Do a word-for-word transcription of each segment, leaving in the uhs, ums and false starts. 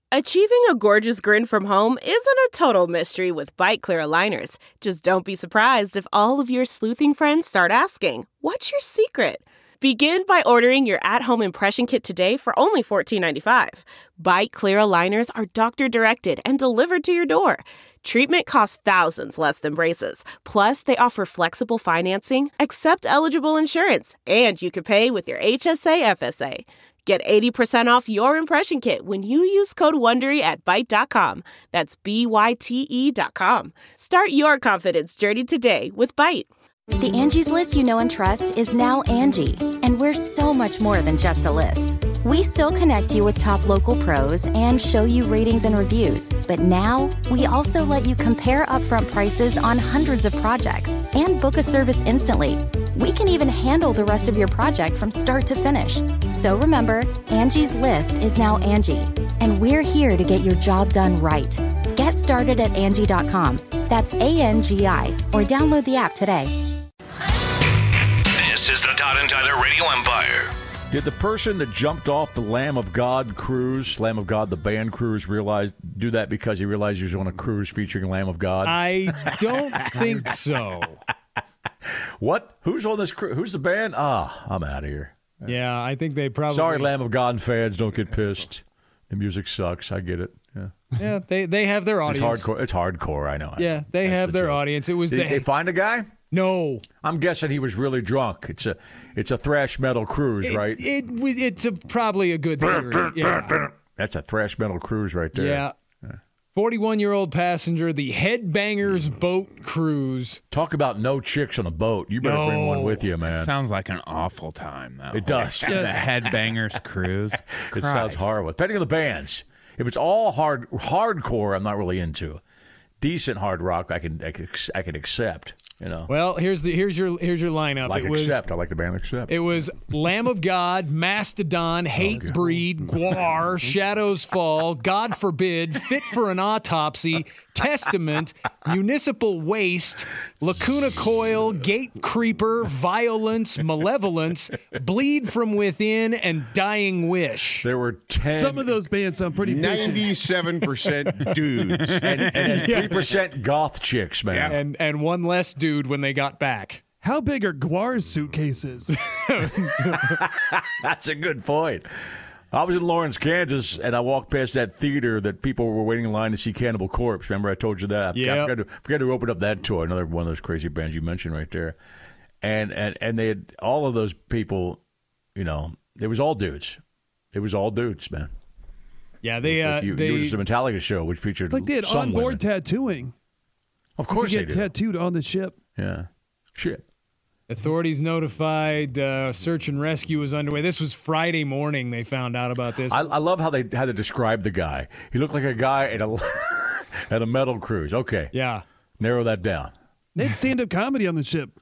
Achieving a gorgeous grin from home isn't a total mystery with Byte Clear aligners. Just don't be surprised if all of your sleuthing friends start asking, "What's your secret?" Begin by ordering your at-home impression kit today for only fourteen ninety-five. Byte Clear aligners are doctor-directed and delivered to your door. Treatment costs thousands less than braces. Plus, they offer flexible financing, accept eligible insurance, and you can pay with your H S A F S A. Get eighty percent off your impression kit when you use code WONDERY at byte dot com. That's B Y T E dot com. Start your confidence journey today with Byte. The Angie's List you know and trust is now Angie, and we're so much more than just a list. We still connect you with top local pros and show you ratings and reviews, but now we also let you compare upfront prices on hundreds of projects and book a service instantly. We can even handle the rest of your project from start to finish. So remember, Angie's List is now Angie, and we're here to get your job done right. Get started at Angie dot com. That's A N G I, or download the app today. This is the Todd and Tyler Radio Empire. Did the person that jumped off the Lamb of God cruise, Lamb of God, the band cruise, realize do that because he realized he was on a cruise featuring Lamb of God? I don't think so. What? Who's on this cruise? Who's the band? Ah, I'm out of here. Yeah, I think they probably... Sorry, Lamb of God fans, don't get pissed. The music sucks. I get it. Yeah, yeah they, they have their audience. It's hardcore. It's hardcore, I know. Yeah, they That's have the their joke. audience. It was Did the... they find a guy? No. I'm guessing he was really drunk. It's a it's a thrash metal cruise, It, right? it, it's a, probably a good theory. Yeah. That's a thrash metal cruise right there. Yeah. forty-one-year-old passenger, the Headbangers Boat Cruise. Talk about no chicks on a boat. You better No. bring one with you, man. Sounds like an awful time, though. It does. The Headbangers Cruise. It sounds horrible. Depending on the bands. If it's all hard hardcore, I'm not really into. Decent hard rock, I can I can, I can accept. You know. Well, here's the here's your here's your lineup. Like it was, accept. I like the band Accept. It was Lamb of God, Mastodon, Hatebreed, Guar, Shadows Fall, God Forbid, Fit for an Autopsy, Testament, Municipal Waste, Lacuna Coil, Gate Creeper, Violence, Malevolence, Bleed from Within, and Dying Wish. There were ten. Some of those bands sound pretty bitchy. ninety-seven percent dudes. and, and three percent goth chicks, man. And and one less dude when they got back. How big are Guar's suitcases? That's a good point. I was in Lawrence, Kansas, and I walked past that theater that people were waiting in line to see Cannibal Corpse. Remember I told you that? Yeah. I forgot to, forgot to open up that tour, another one of those crazy bands you mentioned right there. And and, and they had all of those people, you know, it was all dudes. It was all dudes, man. Yeah, they It was uh, like you, they it was the Metallica show, which featured It's like they had some onboard women. tattooing. Of course you they could do. get tattooed on the ship. Yeah. Shit. Authorities notified uh, search and rescue was underway. This was Friday morning they found out about this. I, I love how they had to describe the guy. He looked like a guy at a at a metal cruise. Okay. Yeah. Narrow that down. They had stand-up comedy on the ship.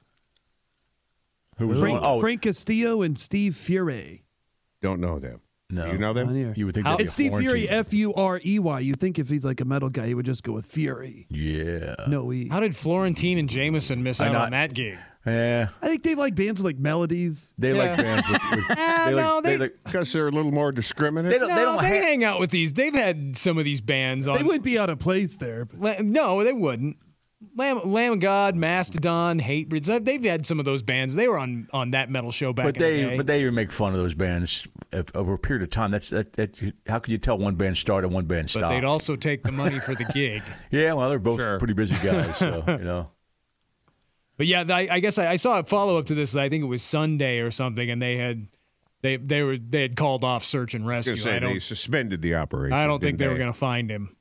Who was Frank, on? Oh, Frank Castillo and Steve Fury. Don't know them. no. You know On them? here. You would think How- that'd be It's a Steve Fury, Florentine. F U R E Y. You think if he's like a metal guy, he would just go with Fury. Yeah. No E. How did Florentine and Jameson miss I out know- on that gig? Yeah. I think they like bands with like melodies. They like bands with, with they like, no, they- like, Because they're a little more discriminate. they don't No, they don't they ha- hang out with these. They've had some of these bands on. They wouldn't be out of place there. But La- no, they wouldn't. Lamb, Lamb of God, Mastodon, Hatebreed. They've had some of those bands. They were on, on that metal show back but in the they day. but they even make fun of those bands if, over a period of time. That's that, that how could you tell one band started and one band But stopped? they'd also take the money for the gig. Yeah, well, they're both Sure. pretty busy guys, so you know. But yeah, I, I guess I, I saw a follow up to this. I think it was Sunday or something, and they had they they were they had called off search and I was rescue. going to say I they don't suspended the operation. I don't think didn't they were going to find him.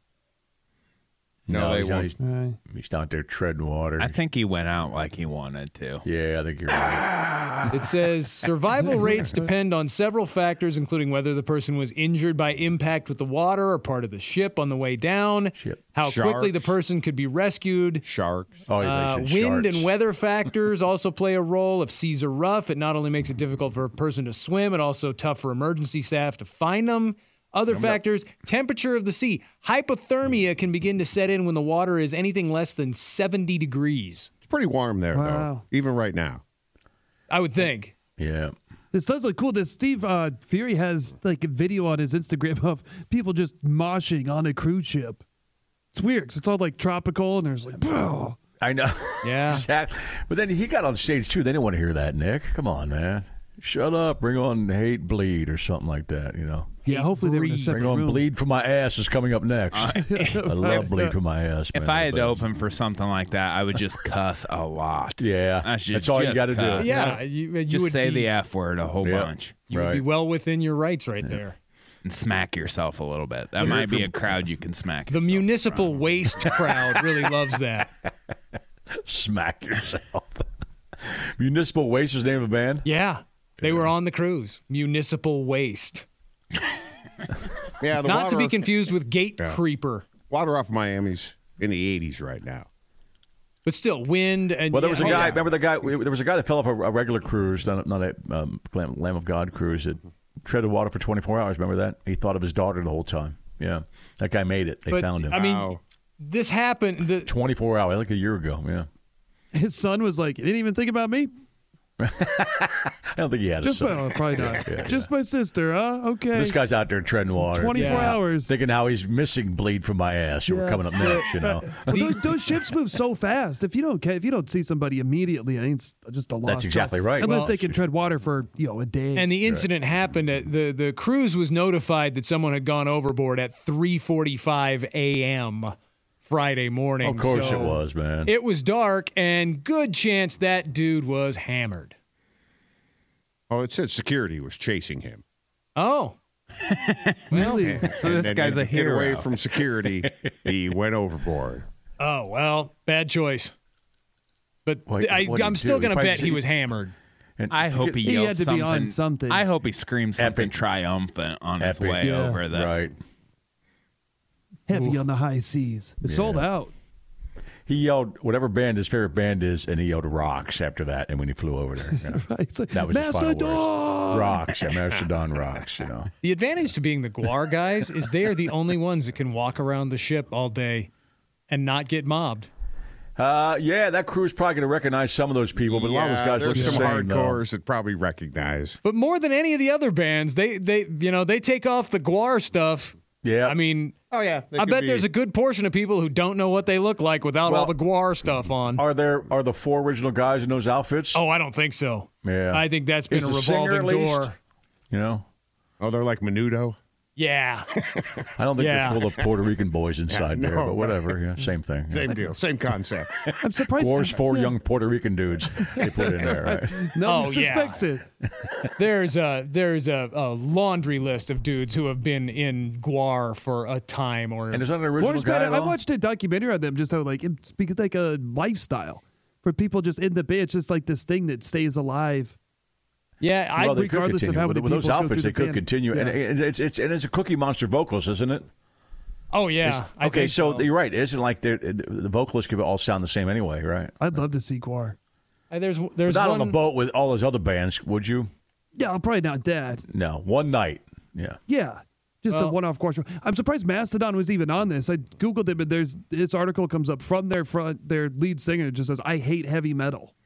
No, they he's, won't. He's, he's not there treading water. I think he went out like he wanted to. yeah, I think you're right. It says survival rates depend on several factors, including whether the person was injured by impact with the water or part of the ship on the way down, Ship. how quickly the Sharks. person could be rescued. Sharks. Oh, yeah, Uh, they said wind sharks. and weather factors also play a role. If seas are rough, it not only makes it difficult for a person to swim, it also tough for emergency staff to find them. Other factors, temperature of the sea. Hypothermia can begin to set in when the water is anything less than seventy degrees. It's pretty warm there, Wow. though, even right now. I would think. Yeah. This does look cool. This Steve uh, Fury has like a video on his Instagram of people just moshing on a cruise ship. It's weird 'cause it's all like tropical and there's like, bro. I know. Yeah. Exactly. But then he got on stage, too. They didn't want to hear that, Nick. Come on, man. Shut up. Bring on Hate Bleed or something like that, you know. Yeah, hopefully they were in a separate Bring on room. Bleed from My Ass is coming up next. Uh, I love Bleed from My Ass, man. If I had to But- open for something like that, I would just cuss a lot. Yeah. I should That's all you just got to do. cuss. Yeah, you, you Just would say be, the F word a whole Yep. bunch you would Right. be well within your rights right there. and smack yourself a little bit. That might be a crowd you can smack. The yourself municipal from. waste crowd really loves that. Smack yourself. Municipal Waste is the name of a band? Yeah, they were on the cruise. Municipal waste. Yeah, the Not water, to be confused with Gate Yeah. Creeper. water off Miami's in the eighties right now. But still, wind and Well, there was a yeah, guy. oh, yeah. Remember the guy? There was a guy that fell off a, a regular cruise, not a, not a um, Lamb Lamb of God cruise, that treaded water for twenty-four hours. Remember that? He thought of his daughter the whole time. Yeah, that guy made it. They But, found him. I mean, Wow. this happened. The, twenty-four hours, like a year ago. Yeah, His son was like, you didn't even think about me? I don't think he had Just a my, son. oh, probably not. Yeah, yeah, Just my sister, huh? Okay. This guy's out there treading water, twenty-four Yeah. hours. thinking how he's missing Bleed from My Ass. You were Yeah. coming up next, you know. Well, those, those ships move so fast. If you don't ca- if you don't see somebody immediately, I think it's just a lost That's exactly cause. right. Unless Well- they can tread water for you know a day. and the incident happened at the the cruise was notified that someone had gone overboard at three forty-five a.m. Friday morning. Of course So it was, man. It was dark, and good chance that dude was hammered. Oh, it said security was chasing him. Oh, really, So this And guy's then a to get away hero. from security, he went overboard. oh well, bad choice. But What- th- I, what did I'm he still do? going to He bet probably- he was hammered. And I to hope get- he He yelled had to be on something. I hope he screamed something Epic. triumphant on his Epic. way Yeah. over the. Right. heavy on the high seas. It sold out. He yelled whatever band his favorite band is, and he yelled rocks after that. And when he flew over there, yeah. Right? It's like, that was his final Mastodon! words. Rocks, yeah, Mastodon rocks. You know. The advantage to being the Guar guys is they are the only ones that can walk around the ship all day and not get mobbed. Uh, yeah, that crew's probably going to recognize some of those people, but a lot of those Yeah, guys look there's the some same. though. hardcores that probably recognize. But more than any of the other bands, they they you know they take off the Guar stuff. Yeah, I mean, Oh yeah, I bet there's a good portion of people who don't know what they look like without all Well, the Guar stuff on. Are there are the four original guys in those outfits? Oh, I don't think so. Yeah. I think that's been Is a the singer revolving at least? door. You know, Oh, they're like Menudo. Yeah. I don't think Yeah. they're full of Puerto Rican boys inside Yeah, there, no, but whatever. Yeah, same thing. Same deal, same concept. I'm surprised. Gore's four young Puerto Rican dudes they put in there, right? No Oh, one suspects it. There's a there's a, a laundry list of dudes who have been in Guar for a time or And there's not an original Gore's guy better. at I all? watched a documentary on them, just how like it's because like a lifestyle for people just in the band. It's just like this thing that stays alive. yeah. I Well, they could regardless of continue. how with, many with those people go outfits, through they the could band. continue, and, Yeah. and it's it's and it's a Cookie Monster vocals, isn't it? oh yeah. I okay, think so, so. you're right. It isn't like they're- the vocalists could all sound the same anyway, right? I'd love to see Guar. Uh, there's But there's not one, on the boat with all those other bands, would you? Yeah, probably not that. No, one night. Yeah. Yeah. Just a Well- one-off Guar show. I'm surprised Mastodon was even on this. I googled it, but there's this article comes up from their front, their lead singer. It just says, "I hate heavy metal."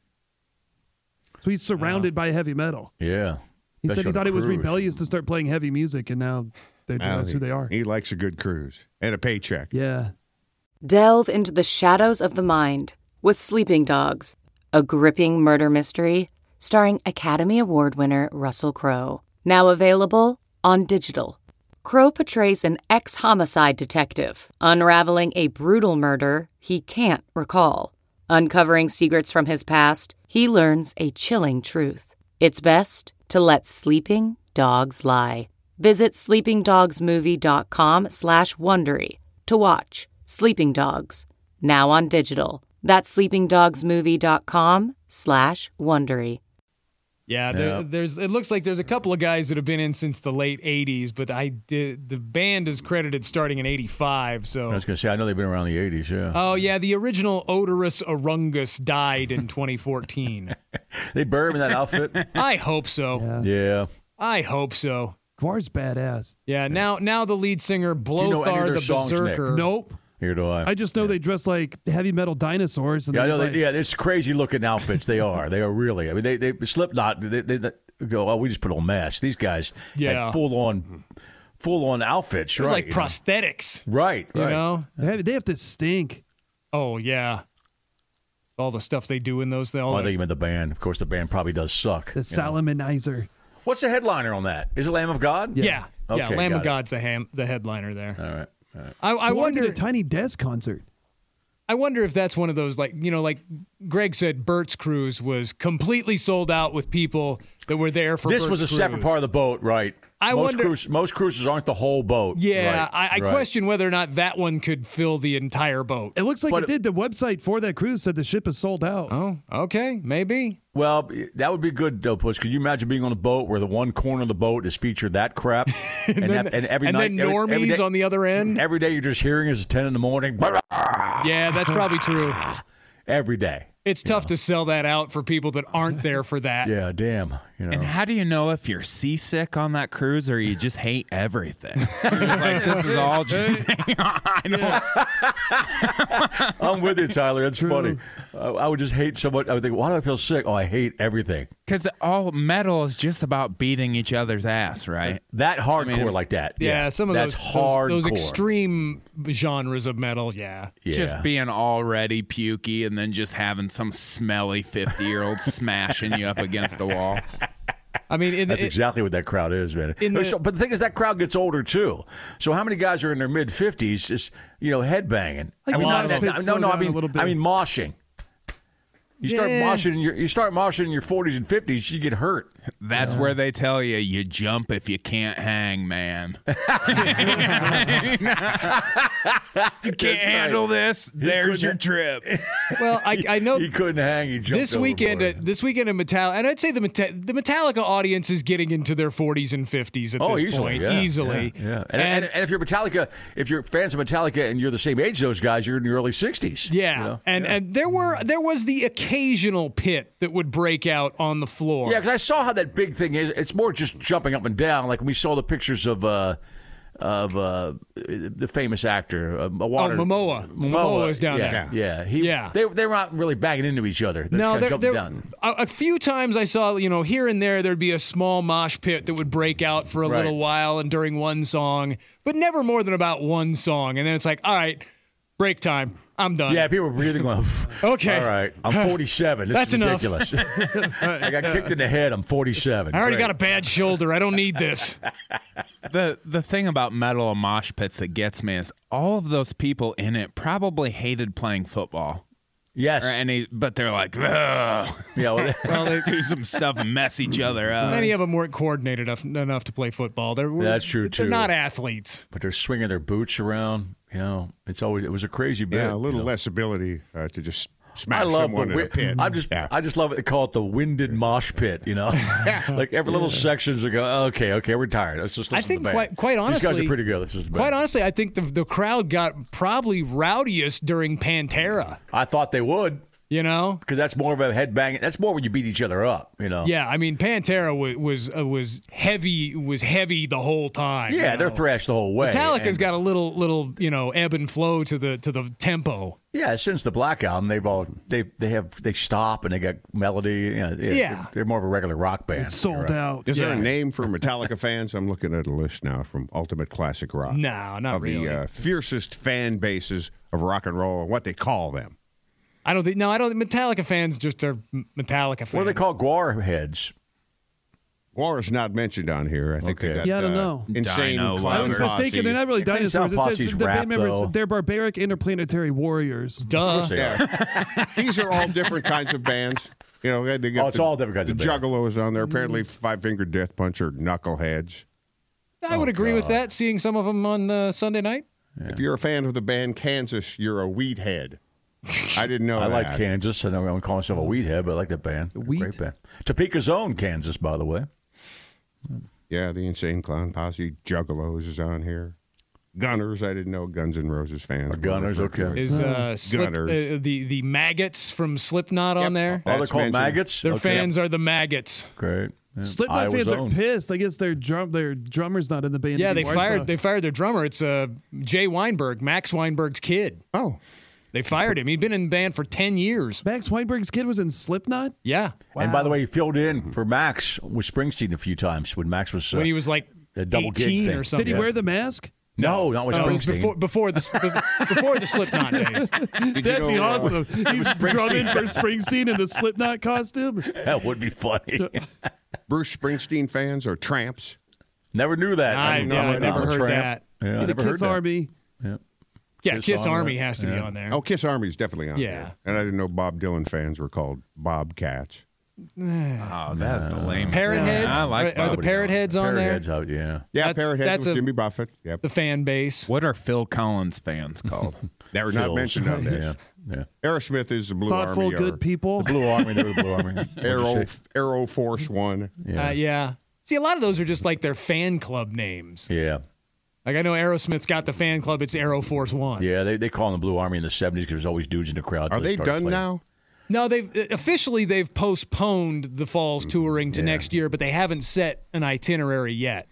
So he's surrounded by heavy metal. Yeah. He said Especially he on thought a it was cruise. rebellious to start playing heavy music, and now they're Now that's he- who they are. He likes a good cruise and a paycheck. Yeah. Delve into the shadows of the mind with Sleeping Dogs, a gripping murder mystery starring Academy Award winner Russell Crowe. Now available on digital. Crowe portrays an ex-homicide detective unraveling a brutal murder he can't recall. Uncovering secrets from his past, he learns a chilling truth. It's best to let sleeping dogs lie. Visit sleepingdogsmovie.com slash Wondery to watch Sleeping Dogs, now on digital. That's sleepingdogsmovie.com slash Wondery. Yeah, there, Yeah. there's. It looks like there's a couple of guys that have been in since the late eighties, but I did. The band is credited starting in eighty-five. I So, was going to say, I know they've been around the eighties, yeah. oh yeah, the original Odorous Arungus died in twenty fourteen. They bury him in that outfit? I hope so. Yeah. Yeah. I hope so. Guar's badass. Yeah. Now, now the lead singer you know any of Blothar their the songs, Nick? Berserker. Nope. Here do I. I just know they dress like heavy metal dinosaurs. And Yeah, I they know. like, They, yeah, it's crazy looking outfits. They are. They are really. I mean, they they Slipknot. They, they, go, oh, we just put on masks. These guys Yeah. had full on, full on outfits. It was right, like you know? prosthetics. Right, You right. know? They have, they have to stink. Oh, yeah. All the stuff they do in those. They all Oh, I think you meant the band. Of course, the band probably does suck. The you know? Salmonizer. What's the headliner on that? Is it Lamb of God? Yeah. Yeah. Okay, Lamb got of it. God's the, ham, the headliner there. All right. All right. I, I I wanted wonder. a Tiny Desk concert. I wonder if that's one of those, like, you know, like Greg said, Bert's cruise was completely sold out with people that were there for This Bert's was a cruise. separate part of the boat, right? I most wonder- Cruise, most cruises aren't the whole boat. Yeah, Right, I, I right. question whether or not that one could fill the entire boat. It looks like But- it did. The website for that cruise said the ship is sold out. Oh, okay, maybe. Well, that would be good, though, Puss. Could you imagine being on a boat where the one corner of the boat is featured that crap, and, then- have- and every and night, then every- every normies day- on the other end? Every day you're just hearing is ten in the morning. Yeah, that's probably true. Every day. It's tough to sell that out for people that aren't there for that. Yeah, damn. You know. And how do you know if you're seasick on that cruise or you just hate everything? You're just like, this is all just I know. I'm with you, Tyler. It's funny. Uh, I would just hate so much. I would think, why do I feel sick? Oh, I hate everything. Because all metal is just about beating each other's ass, right? That hardcore mean, like that. Yeah, some of that's those, hardcore. those those extreme genres of metal, yeah. Yeah. Just being already pukey and then just having some smelly fifty-year-old smashing you up against a wall. I mean, in That's the, exactly what that crowd is, man. In the- So- but the thing is, that crowd gets older too. So how many guys are in their mid fifties, just you know, headbanging? Like I the mean, mosh not- pit no, slow no, I down a mean, little bit. I mean, moshing. You start Yeah. moshing in your, you start moshing in your forties and fifties, you get hurt. That's where they tell you you jump if you can't hang, man. You can't handle this. There's your trip. well, I, I know He couldn't hang. He jumped this weekend, overboard. at, this weekend in Metallica, and I'd say the Meta- the Metallica audience is getting into their forties and fifties at Oh, this easily, point, yeah, easily. yeah. yeah. And, and, and if you're Metallica, if you're fans of Metallica and you're the same age as those guys, you're in your early sixties. Yeah, you know? and yeah. and there were there was the occasional pit that would break out on the floor. Yeah, because I saw how that big thing is. It's more just jumping up and down. Like we saw the pictures of uh, of uh, the famous actor, uh, Water. Oh, Momoa. Momoa is down yeah, there. Yeah, he, Yeah. They they were not really banging into each other. They're No, just there, kinda there, jumping a, down. a few times I saw, you know, here and there, there'd be a small mosh pit that would break out for a Right. little while and during one song, but never more than about one song. And then it's like, all right, break time. I'm done. Yeah, people were breathing. Going, Okay. all right, I'm forty-seven. This That's is enough. ridiculous. I got kicked in the head. I'm forty-seven. I already Great. got a bad shoulder. I don't need this. The the thing about metal and mosh pits that gets me is all of those people in it probably hated playing football. Yes. Or any, but they're like, ugh. Yeah. Well, Let's do some stuff and mess each other up. Many of them weren't coordinated enough, enough to play football. They're, That's true, they're too. not athletes. but they're swinging their boots around. You know, it's always it was a crazy bit. Yeah, a little you know? less ability uh, to just smash I love someone the in a wi- pit. I just Yeah. I just love it. They call it the winded mosh pit. You know, like every little sections they go. Okay, okay, we're tired. Let's just. I Listen think to the band. quite quite honestly, these guys are pretty good. Let's just Quite honestly, I think the the crowd got probably rowdiest during Pantera. I thought they would You know, because that's more of a headbang. That's more when you beat each other up. You know. yeah. I mean, Pantera was was uh, was heavy was heavy the whole time. Yeah, you they're know? thrashed the whole way. Metallica's and- got a little little you know ebb and flow to the to the tempo. Yeah, since the Black Album, they've all they they have they stop and they got melody. You know, yeah, Yeah. they're, they're more of a regular rock band. It's sold right? out. Is there a Yeah. name for Metallica fans? I'm looking at a list now from Ultimate Classic Rock. No, not of really. the uh, fiercest fan bases of rock and roll, and what they call them. I don't think. No, I don't. Metallica fans just are Metallica fans. What do they call Guar heads? War is not mentioned on here. I think Okay. they got Yeah, I don't uh, know. Insane Dino Clown I was Posse. mistaken. They're not really They kinda dinosaurs. sound It says Posse's the rap, band members. though. They're barbaric interplanetary warriors. Duh. They are. These are all different kinds of bands. You know, they got Oh, it's the, all different kinds the of bands. Juggalos on there. Apparently, Five Finger Death Punch are knuckleheads. I would Oh, agree with God. that. Seeing some of them on uh, Sunday night. If you're a fan of the band Kansas, you're a weed head. I didn't know I that. like Kansas. I know I don't call myself a weed head, but I like that band. Wheat? Great band. Topeka's own Kansas, by the way. Yeah, the Insane Clown Posse, Juggalos is on here. Gunners, I didn't know Guns N' Roses fans. were Gunners, referred to okay. as- Is uh, Slip, Gunners. uh, the the maggots from Slipknot on there? Oh, they're That's called mentioned. maggots? Their Okay. fans are the maggots. Great. Yeah. Slipknot Iowa's fans are own. pissed. I guess their drum, their drummer's not in the band. Yeah, they anymore. I saw- fired they fired their drummer. It's uh, Jay Weinberg, Max Weinberg's kid. Oh, They fired him. He'd been in the band for ten years. Max Weinberg's kid was in Slipknot? Yeah. And by the way, he filled in for Max with Springsteen a few times when Max was uh, when he was like a double gig eighteen thing. or something. Did he wear the mask? No, not with No, it was Springsteen. before before the before the Slipknot days. That'd be awesome. He's drumming for Springsteen in the Slipknot costume. That would be funny. Bruce Springsteen fans are tramps. Never knew that. I, didn't know yeah, I that. never I'm a heard tramp. that. Yeah, I the never heard Kiss that. Army. Yeah. Yeah, Kiss Kiss, Army, Army has to be yeah. on there. Oh, Kiss Army's definitely on Yeah. there. And I didn't know Bob Dylan fans were called Bobcats. Oh, that's the lame. Parrot heads? I like Are, are the Bob. parrot heads on Parrot there? Heads out, yeah. Yeah, That's- Parrot Heads that's with a- Jimmy Buffett. Yep. The fan base. What are Phil Collins fans called? They were not Phils. mentioned on this. Yeah, yeah. Aerosmith is the Blue Thoughtful, Army. good or people. Blue Army, they were the Blue Army. What'd you Aero, say? Aero Force One. Yeah. Uh, yeah. See, a lot of those are just like their fan club names. yeah. Like I know Aerosmith's got the fan club. It's Aero Force One. Yeah, they, they call them the Blue Army in the seventies because there's always dudes in the crowd. Are till they started done playing. now? No, they've officially they've postponed the Falls touring to Yeah. next year, but they haven't set an itinerary yet.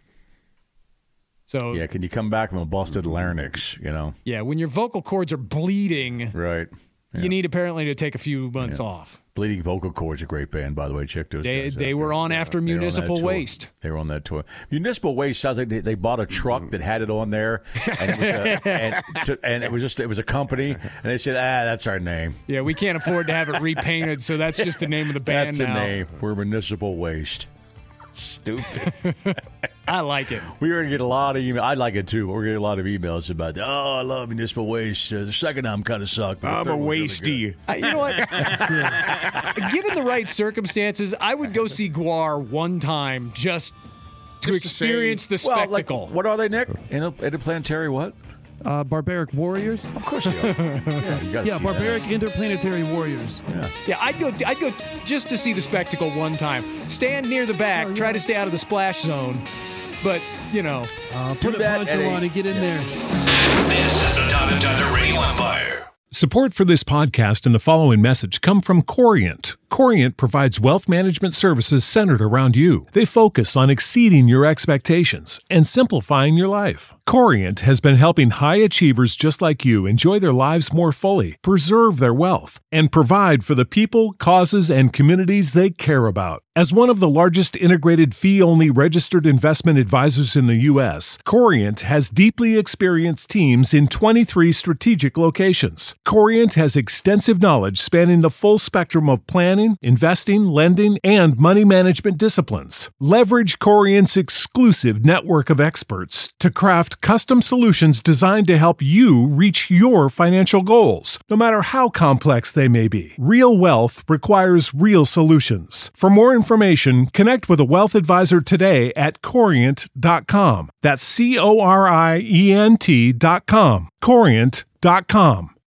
So Yeah, can you come back from a busted larynx, you know? yeah, when your vocal cords are bleeding, Right. Yeah. you need apparently to take a few months off. Bleeding Vocal Cords, a great band, by the way. Check those They guys out they were there. on after They were on that Municipal tour. Waste. They were on that tour. Municipal Waste sounds like they, they bought a truck that had it on there, and it was a, and, to, and it was just it was a company, and they said, ah, that's our name. Yeah, we can't afford to have it repainted, so that's just the name of the band That's now. the name. We're Municipal Waste. Stupid. I like it. We're going to get a lot of emails. I like it too. But we're going to get a lot of emails about that. Oh, I love Municipal Waste. Uh, the second album kind of sucked. but the I'm third a one's really wasty. good. I, you know what? Given the right circumstances, I would go see Guar one time just to Just to experience the Well, like, spectacle. what are they, Nick? Inter- Interplanetary what? Uh, Barbaric Warriors? Of course they are. yeah, you gotta Yeah, see Barbaric that. Interplanetary Warriors. Yeah. Yeah, I'd go. I'd go just to see the spectacle one time. Stand near the back. Try to stay out of the splash zone. But you know, Uh, Do put a that poncho at a- on and get in there. This is the Todd and Tyler Radio Empire. Support for this podcast and the following message come from Corient. Corient provides wealth management services centered around you. They focus on exceeding your expectations and simplifying your life. Corient has been helping high achievers just like you enjoy their lives more fully, preserve their wealth, and provide for the people, causes, and communities they care about. As one of the largest integrated fee-only registered investment advisors in the U S, Corient has deeply experienced teams in twenty-three strategic locations. Corient has extensive knowledge spanning the full spectrum of planning, investing, lending, and money management disciplines. Leverage Corient's exclusive network of experts to craft custom solutions designed to help you reach your financial goals, no matter how complex they may be. Real wealth requires real solutions. For more information, connect with a wealth advisor today at corient dot com. That's C O R I E N T dot com. corient dot com.